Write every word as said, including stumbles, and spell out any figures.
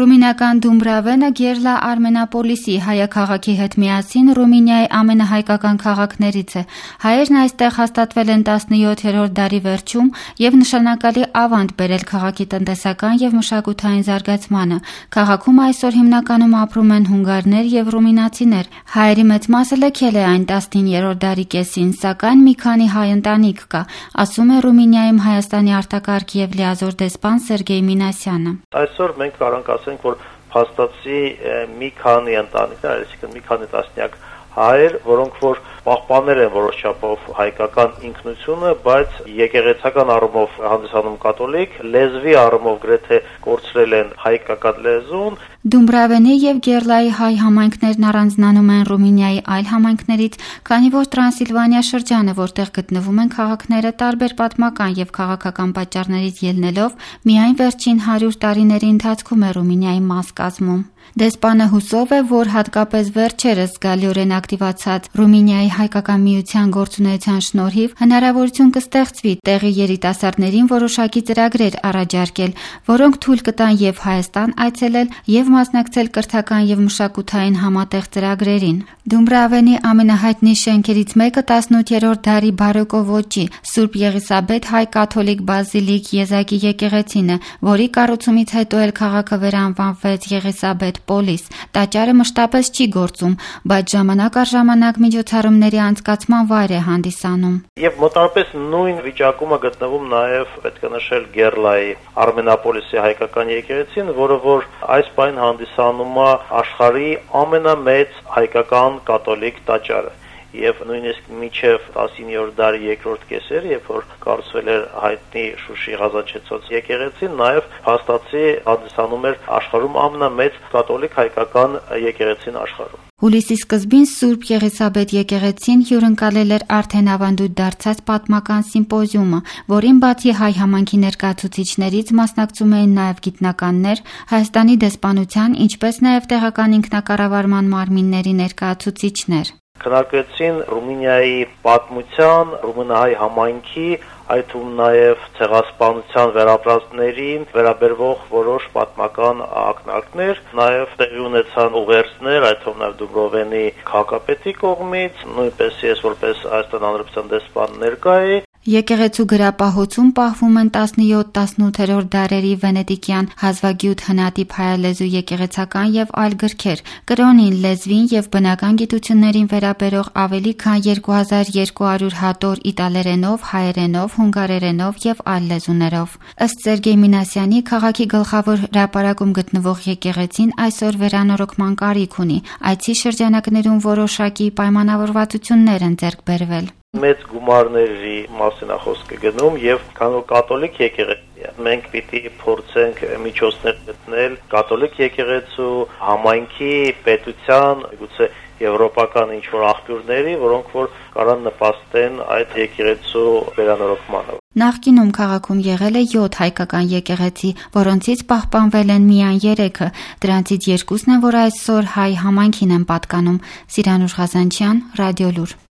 Ռումինական Դումբրավենը Գերլա Արմենապոլիսի հայաքաղաքի հետ միասին Ռումինիայի ամենահայկական քաղաքներից է։ Հայերն այստեղ հաստատվել են տասնյոթերորդ դարի վերջում եւ նշանակալի ավանդ բերել քաղաքի տնտեսական եւ մշակութային զարգացմանը։ Քաղաքում այսօր հիմնականում ապրում են հունգարներ եւ ռումինացիներ։ Հայերի մեծ մասը լքել է այն տասնիններորդ դարի կեսին, սակայն մի քանի հայ ընտանիք կա, ասում է Ռումինիայում Հայաստանի արտակարգ եւ լիազոր դեսպան Սերգեյ Մինասյանը։ Այսօր մենք կարող ասենք, որ փաստացի մի քանի ընտանիքներ, այսինքն մի քանի տասնյակ հայեր, որոնք որ պահպանել են որոշ չափով հայկական ինքնությունը, բայց եկեղեցական առումով հանդիսանում կաթոլիկ, լեզվի առումով գրեթե կորցրել են հայկական լեզուն։ Դումբրավենի եւ Գերլայի հայ համայնքներն առանձնանում են Ռումինիայի այլ համայնքներից, քանի որ Տրանսիլվանիա շրջանը, որտեղ գտնվում են քաղաքները, տարբեր պատմական եւ քաղաքական պատճառներից ելնելով, միայն վերջին հարյուր տարիների ընթացքում է Ռումինիայի մաս կազմում։ Դեսպանը հուսով է, որ հատկապես վերջերս զգալիորեն ակտիվացած Ռումինիայի հայկական միության գործունեության շնորհիվ հնարավորություն կստեղծվի տեղի երիտասարդներին որոշակի ծրագրեր առաջարկել, որոնք թույլ կտան եւ Հայաստան այցելել եւ մասնակցել կրթական եւ մշակութային համատեղ ծրագրերին։ Դումբրավենի ամենահայտնի շենքերից մեկը տասնութերորդ դարի բարոկո ոճի Սուրբ Եղիսաբեթ հայ-կաթոլիկ բազիլիկ Եզակի եկեղեցին է, որի կառուցումից հետո էլ քաղաքը վերանվանվեց Եղիսաբեթ Պոլիս։ Տաճարը մշտապես չի գործում, բայց ժամանակ առ ժամանակ միջոցառումների անցկացման վայր է հանդիսանում։ Եվ մոտավորապես նույն վիճակում է գտնվում նաև պետք է նշել Գերլայի Արմենապոլիսի հայկական եկեղեցին, որը որ այս պայն հանդիսանում է աշխարհի ամենամեծ հայկական կաթոլիկ տաճարը։ Եվ նույնիսկ մինչև տասնիններորդ դարի երկրորդ կեսերը, երբ որ կառուցվել էր հայտնի Շուշի Ղազաչեցոց եկեղեցին, նաև փաստացի հանդիսանում էր աշխարհում ամենամեծ կաթոլիկ հայկական եկեղեցին աշխարհում։ Հուլիսի սկզբին Սուրբ Եղիսաբեթ եկեղեցին հյուրընկալել էր արդեն ավանդույթ դարձած պատմական սիմպոզիումը, որին բացի հայ համայնքի ներկայացուցիչներից մասնակցում էին նաև գիտնականներ, Հայաստանի դեսպանության, ինչպես նաև տեղական ինքնակառավարման մարմինների ներկայացուցիչներ։ Քննարկեցին Ռումինիայի պատմության, ռումինահայ համայնքի, այդ թվում նաև ցեղասպանության վերապրածներին վերաբերվող որոշ պատմական ակնարկներ, նաև տեղի ունեցան ուղերձներ, այդ թվում նաև Դումբրավենի քաղաքապետի կողմից, նույնպես ես որպես Հայաստան Հանրապետության դեսպան ներկա էի։ Եկեղեցու գրապահոցում պահվում են տասնյոթ-տասնութերորդ դարերի վենետիկյան հազվագյուտ հնատիպ հայալեզու եկեղեցական եւ այլ գրքեր, կրոնին, լեզվին եւ բնական գիտություններին վերաբերող ավելի քան երկու հազար երկու հարյուր հատոր իտալերենով, հայերենով, հունգարերենով եւ այլ լեզուներով։ Ըստ Սերգեյ Մինասյանի, քաղաքի գլխավոր հրապարակում գտնվող եկեղեցին այսօր վերանորոգման կարիք ունի։ Այցի շրջանակներում որոշակի պայմանավորվածություններ են ձեռք բերվել։ Մեծ գումարների մասին է խոսքը գնում եւ քանի որ կաթոլիկ եկեղեցի մենք պիտի փորձենք միջոցներ գտնել կաթոլիկ եկեղեցու համայնքի պետության գուցե եվրոպական ինչ-որ աղբյուրների, որոնք որ կարան նպաստեն այդ եկեղեցու վերանորոգմանը։ Նախկինում քաղաքում եղել է յոթ հայկական եկեղեցի, որոնցից պահպանվել են միայն երեքը։ Դրանցից երկուսն են, որ այսօր հայ համայնքին են պատկանում։ Սիրանուշ Ղազանչյան, Ռադիոլուր։